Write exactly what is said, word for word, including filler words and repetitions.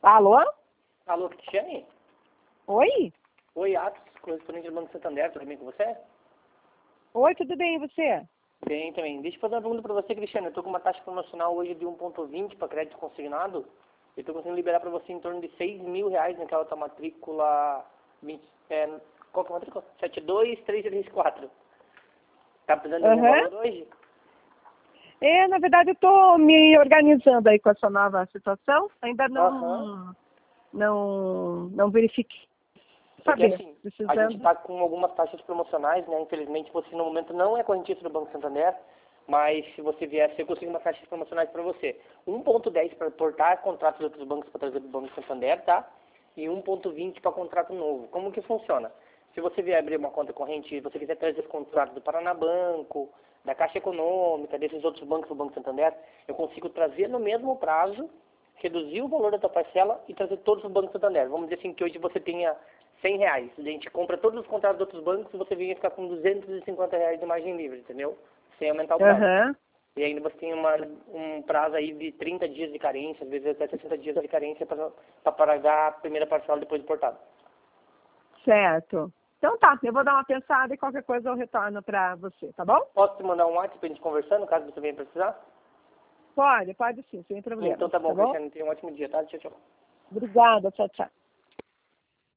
Alô? Alô, Cristiane? Oi? Oi, Atos, correspondente do Banco Santander, tudo bem com você? Oi, tudo bem, e você? Bem também. Deixa eu fazer uma pergunta para você, Cristiane. Eu estou com uma taxa promocional hoje de um vírgula vinte para crédito consignado. Eu estou conseguindo liberar para você em torno de seis mil reais naquela tua matrícula... vinte, é, qual que é a matrícula? sete dois três três quatro. Tá precisando de algum Uhum. valor hoje? É, na verdade, eu estou me organizando aí com essa nova situação. Ainda Aham. não, não, não verifiquei. Porque Saber, assim, a gente precisando. está com algumas taxas promocionais, né? Infelizmente você no momento não é correntista do Banco Santander, mas se você viesse, eu consigo umas taxas promocionais para você. um vírgula dez para portar contratos de outros bancos para trazer do Banco Santander, tá? E um vírgula vinte para contrato novo. Como que funciona? Se você vier abrir uma conta corrente e você quiser trazer os contratos do Paraná Banco, da Caixa Econômica, desses outros bancos do Banco Santander, eu consigo trazer no mesmo prazo, reduzir o valor da tua parcela e trazer todos os bancos do Santander. Vamos dizer assim que hoje você tenha cem reais. A gente compra todos os contratos de outros bancos e você vem ficar com duzentos e cinquenta reais de margem livre, entendeu? Sem aumentar o prazo. Aham. E ainda você tem uma, um prazo aí de trinta dias de carência, às vezes até sessenta dias de carência para pagar a primeira parcela depois de portado. Certo. Então tá, eu vou dar uma pensada e qualquer coisa eu retorno para você, tá bom? Posso te mandar um WhatsApp para a gente conversando, caso você venha precisar? Pode, pode sim, sem problema. Então tá bom, Tá bom? Cristiano. Tenha um ótimo dia, tá? Tchau, tchau. Obrigada, tchau, tchau.